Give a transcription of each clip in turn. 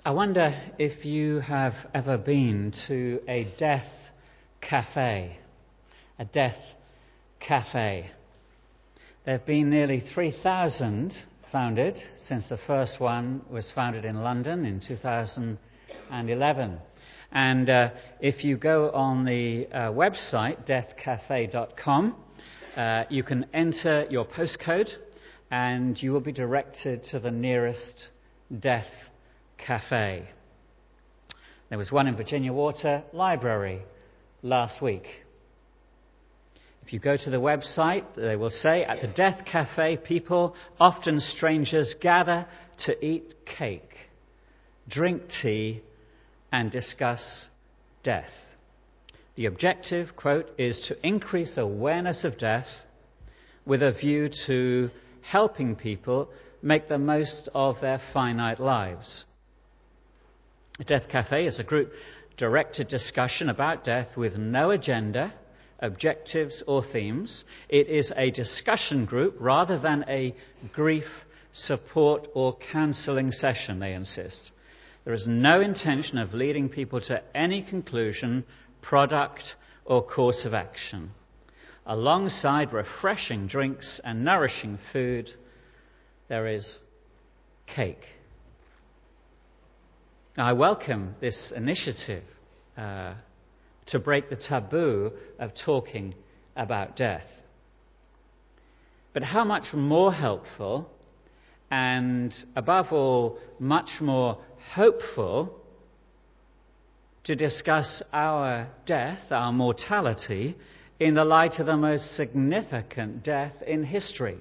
I wonder if you have ever been to a death cafe. A death cafe. There have been nearly 3,000 founded since the first one was founded in London in 2011. And if you go on the website, deathcafe.com, you can enter your postcode and you will be directed to the nearest death cafe. There was one in Virginia Water Library last week. If you go to the website, they will say, at the Death Cafe, people, often strangers, gather to eat cake, drink tea, and discuss death. The objective, quote, is to increase awareness of death with a view to helping people make the most of their finite lives. The Death Cafe is a group-directed discussion about death with no agenda, objectives or themes. It is a discussion group rather than a grief, support or counselling session, they insist. There is no intention of leading people to any conclusion, product or course of action. Alongside refreshing drinks and nourishing food, there is cake. Now, I welcome this initiative to break the taboo of talking about death. But how much more helpful and, above all, much more hopeful to discuss our death, our mortality, in the light of the most significant death in history.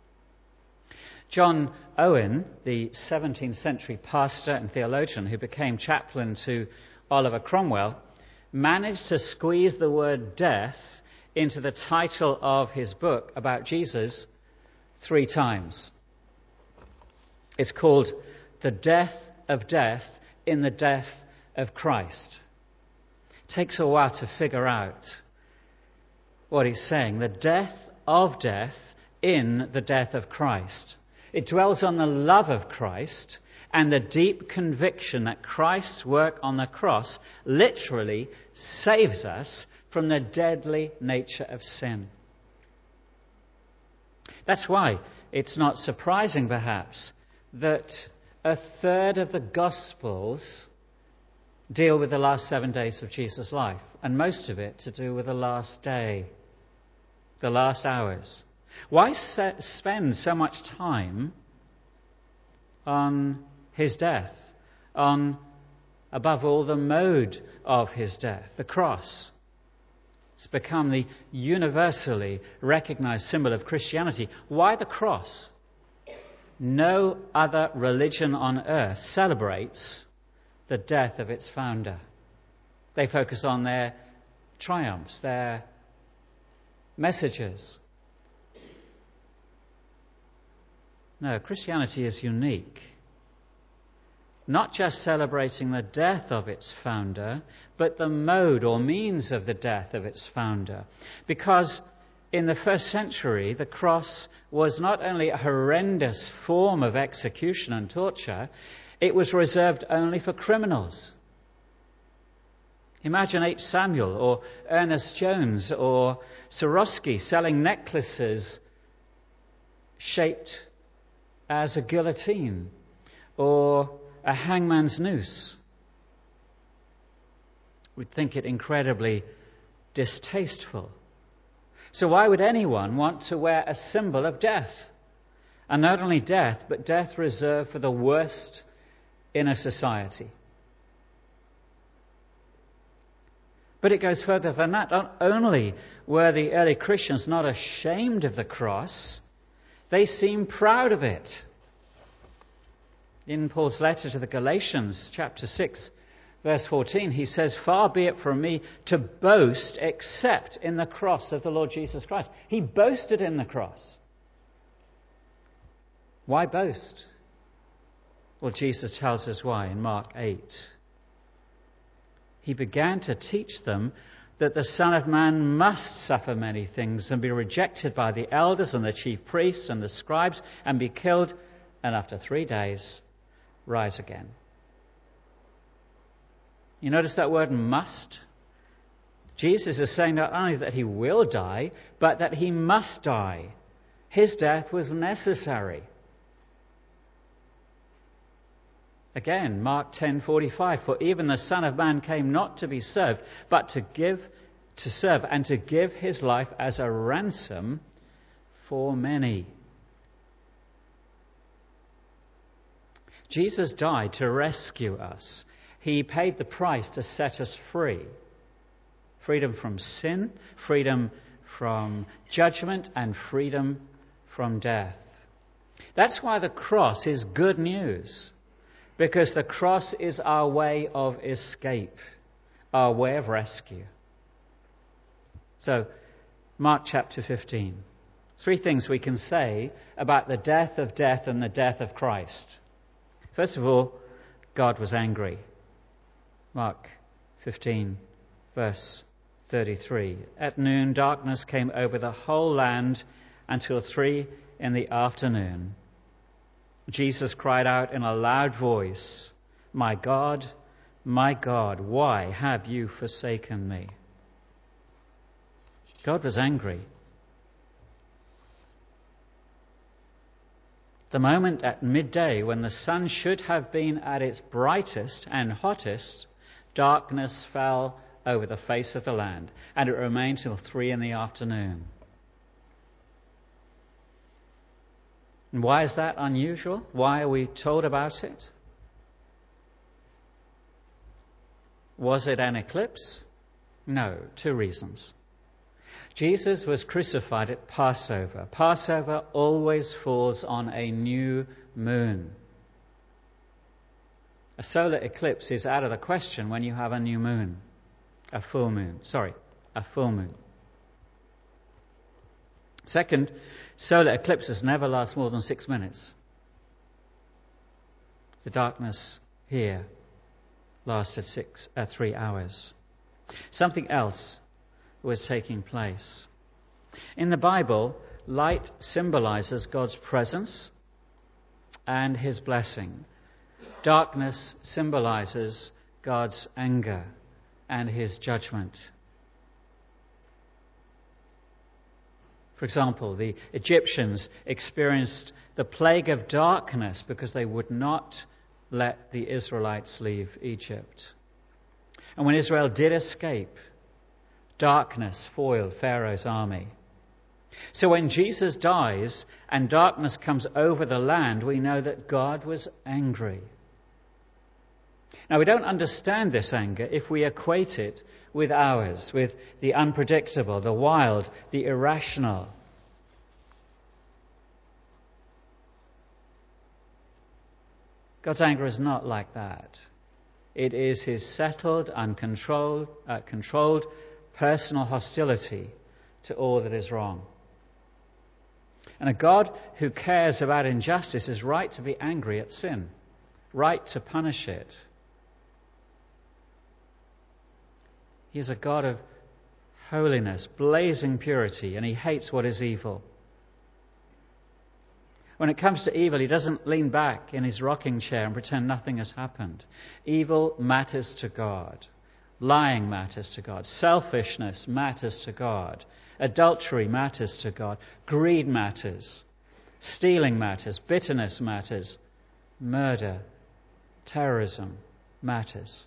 John Owen, the 17th century pastor and theologian who became chaplain to Oliver Cromwell, managed to squeeze the word death into the title of his book about Jesus 3 times. It's called The Death of Death in the Death of Christ. It takes a while to figure out what he's saying. The death of death in the death of Christ. It dwells on the love of Christ and the deep conviction that Christ's work on the cross literally saves us from the deadly nature of sin. That's why it's not surprising, perhaps, that a third of the Gospels deal with the last 7 days of Jesus' life, and most of it to do with the last day, the last hours. Why spend so much time on his death, on, above all, the mode of his death, the cross? It's become the universally recognized symbol of Christianity. Why the cross? No other religion on earth celebrates the death of its founder. They focus on their triumphs, their messages. No, Christianity is unique. Not just celebrating the death of its founder, but the mode or means of the death of its founder. Because in the first century, the cross was not only a horrendous form of execution and torture, it was reserved only for criminals. Imagine H. Samuel or Ernest Jones or Swarovski selling necklaces shaped as a guillotine or a hangman's noose. We'd think it incredibly distasteful. So why would anyone want to wear a symbol of death? And not only death, but death reserved for the worst in a society. But it goes further than that. Not only were the early Christians not ashamed of the cross, they seem proud of it. In Paul's letter to the Galatians, chapter 6, verse 14, he says, "Far be it from me to boast except in the cross of the Lord Jesus Christ." He boasted in the cross. Why boast? Well, Jesus tells us why in Mark 8. He began to teach them that the Son of Man must suffer many things and be rejected by the elders and the chief priests and the scribes and be killed, and after 3 days rise again. You notice that word must? Jesus is saying not only that he will die, but that he must die. His death was necessary. Again, Mark 10:45, for even the Son of Man came not to be served, but to serve and to give his life as a ransom for many. Jesus died to rescue us. He paid the price to set us free. Freedom from sin, freedom from judgment, and freedom from death. That's why the cross is good news, because the cross is our way of escape, our way of rescue. So, Mark chapter 15. 3 things we can say about the death of death and the death of Christ. First of all, God was angry. Mark 15, verse 33. At noon, darkness came over the whole land until 3 p.m. Jesus cried out in a loud voice, my God, why have you forsaken me?" God was angry. The moment at midday when the sun should have been at its brightest and hottest, darkness fell over the face of the land, and it remained till 3 p.m. And why is that unusual? Why are we told about it? Was it an eclipse? No, 2 reasons. Jesus was crucified at Passover. Passover always falls on a new moon. A solar eclipse is out of the question when you have a new moon. A full moon. Second, solar eclipses never last more than 6 minutes. The darkness here lasted 3 hours. Something else was taking place. In the Bible, light symbolizes God's presence and his blessing. Darkness symbolizes God's anger and his judgment. For example, the Egyptians experienced the plague of darkness because they would not let the Israelites leave Egypt. And when Israel did escape, darkness foiled Pharaoh's army. So when Jesus dies and darkness comes over the land, we know that God was angry. Now, we don't understand this anger if we equate it with ours, with the unpredictable, the wild, the irrational. God's anger is not like that. It is his settled, controlled personal hostility to all that is wrong. And a God who cares about injustice is right to be angry at sin, right to punish it. He is a God of holiness, blazing purity, and he hates what is evil. When it comes to evil, he doesn't lean back in his rocking chair and pretend nothing has happened. Evil matters to God. Lying matters to God. Selfishness matters to God. Adultery matters to God. Greed matters. Stealing matters. Bitterness matters. Murder, terrorism matters.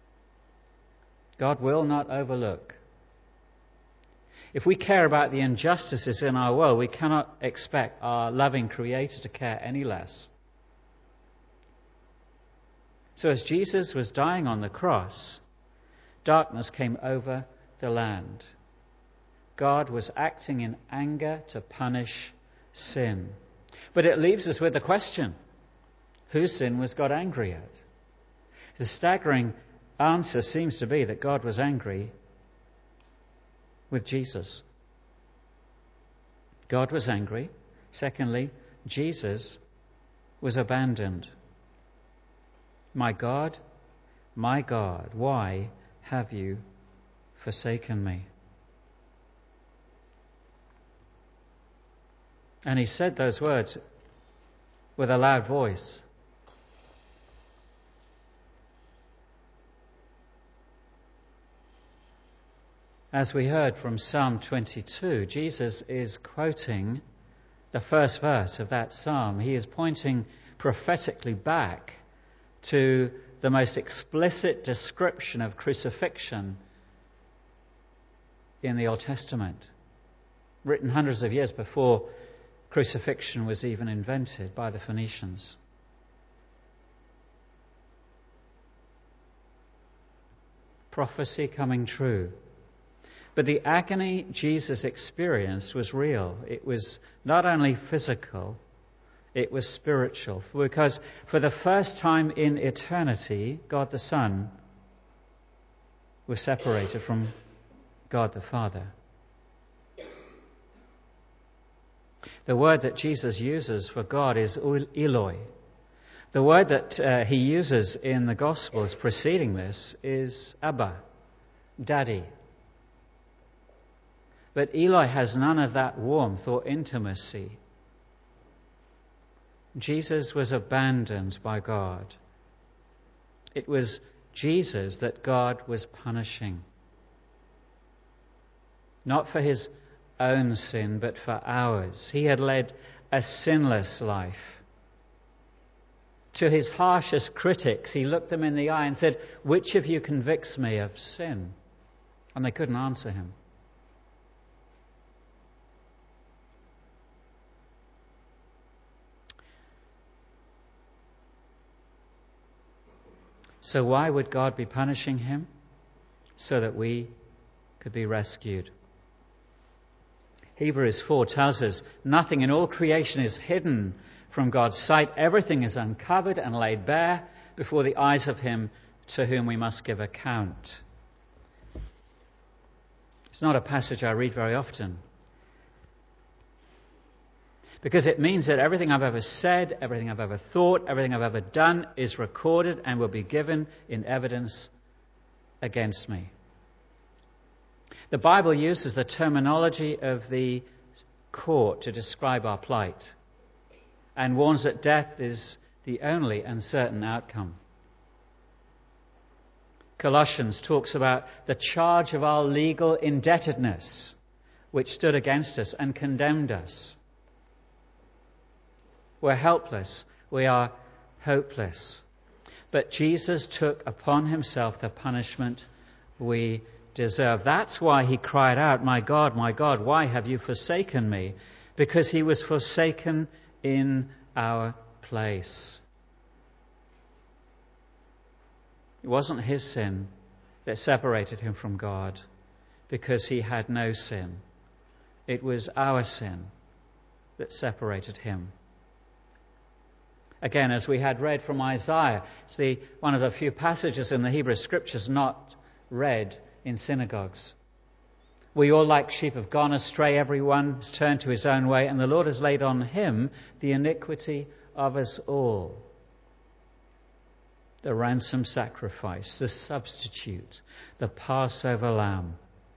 God will not overlook. If we care about the injustices in our world, we cannot expect our loving Creator to care any less. So as Jesus was dying on the cross, darkness came over the land. God was acting in anger to punish sin. But it leaves us with the question, whose sin was God angry at? The staggering answer seems to be that God was angry with Jesus. God was angry. Secondly, Jesus was abandoned. My God, why have you forsaken me? And he said those words with a loud voice. As we heard from Psalm 22, Jesus is quoting the first verse of that psalm. He is pointing prophetically back to the most explicit description of crucifixion in the Old Testament, written hundreds of years before crucifixion was even invented by the Phoenicians. Prophecy coming true. But the agony Jesus experienced was real. It was not only physical, it was spiritual. Because for the first time in eternity, God the Son was separated from God the Father. The word that Jesus uses for God is Eloi. The word that he uses in the Gospels preceding this is Abba, Daddy. But Eloi has none of that warmth or intimacy. Jesus was abandoned by God. It was Jesus that God was punishing. Not for his own sin, but for ours. He had led a sinless life. To his harshest critics, he looked them in the eye and said, "Which of you convicts me of sin?" And they couldn't answer him. So why would God be punishing him? So that we could be rescued. Hebrews 4 tells us, nothing in all creation is hidden from God's sight. Everything is uncovered and laid bare before the eyes of him to whom we must give account. It's not a passage I read very often, because it means that everything I've ever said, everything I've ever thought, everything I've ever done is recorded and will be given in evidence against me. The Bible uses the terminology of the court to describe our plight and warns that death is the only and certain outcome. Colossians talks about the charge of our legal indebtedness, which stood against us and condemned us. We're helpless. We are hopeless. But Jesus took upon himself the punishment we deserve. That's why he cried out, my God, why have you forsaken me?" Because he was forsaken in our place. It wasn't his sin that separated him from God, because he had no sin. It was our sin that separated him. Again, as we had read from Isaiah, it's one of the few passages in the Hebrew Scriptures not read in synagogues. "We all like sheep have gone astray, everyone has turned to his own way, and the Lord has laid on him the iniquity of us all." The ransom sacrifice, the substitute, the Passover lamb.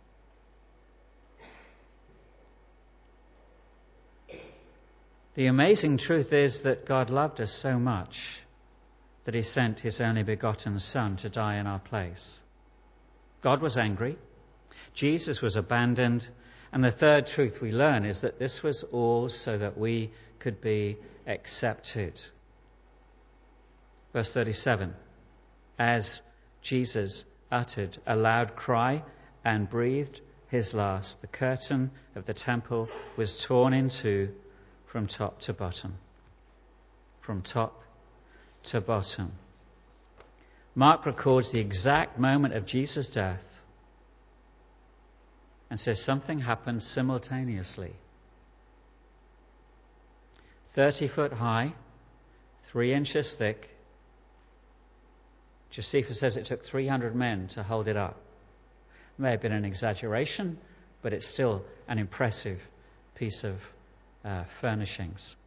The amazing truth is that God loved us so much that he sent his only begotten Son to die in our place. God was angry. Jesus was abandoned. And the third truth we learn is that this was all so that we could be accepted. Verse 37, as Jesus uttered a loud cry and breathed his last, the curtain of the temple was torn in two from top to bottom. From top to bottom. Mark records the exact moment of Jesus' death and says something happened simultaneously. 30 foot high, 3 inches thick. Josephus says it took 300 men to hold it up. It may have been an exaggeration, but it's still an impressive piece of furnishings.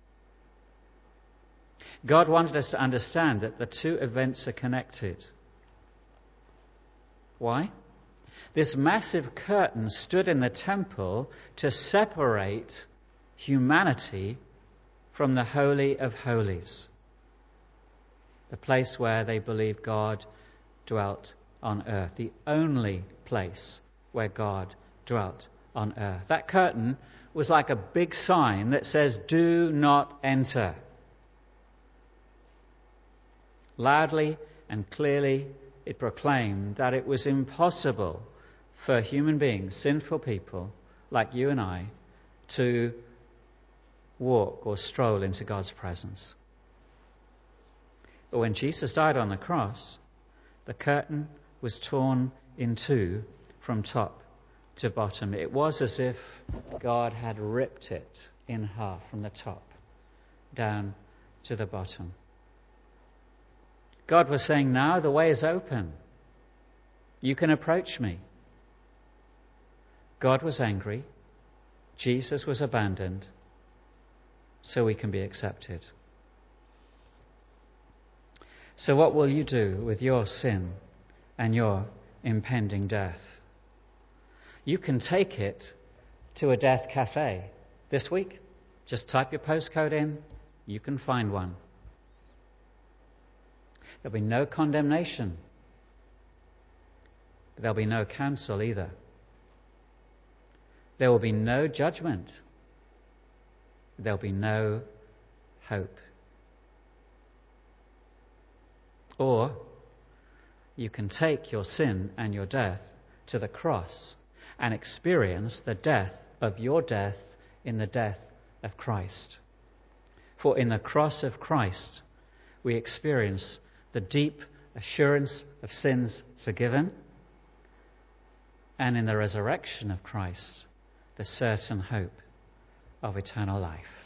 God wanted us to understand that the two events are connected. Why? This massive curtain stood in the temple to separate humanity from the Holy of Holies, the place where they believed God dwelt on earth, the only place where God dwelt on earth. That curtain was like a big sign that says, "Do not enter." Loudly and clearly it proclaimed that it was impossible for human beings, sinful people like you and I, to walk or stroll into God's presence. But when Jesus died on the cross, the curtain was torn in two from top to bottom. It was as if God had ripped it in half from the top down to the bottom. God was saying, now the way is open. You can approach me. God was angry. Jesus was abandoned. So we can be accepted. So what will you do with your sin and your impending death? You can take it to a death cafe this week. Just type your postcode in. You can find one. There'll be no condemnation. But there'll be no counsel either. There will be no judgment. There'll be no hope. Or you can take your sin and your death to the cross and experience the death of your death in the death of Christ. For in the cross of Christ, we experience the deep assurance of sins forgiven, and in the resurrection of Christ, the certain hope of eternal life.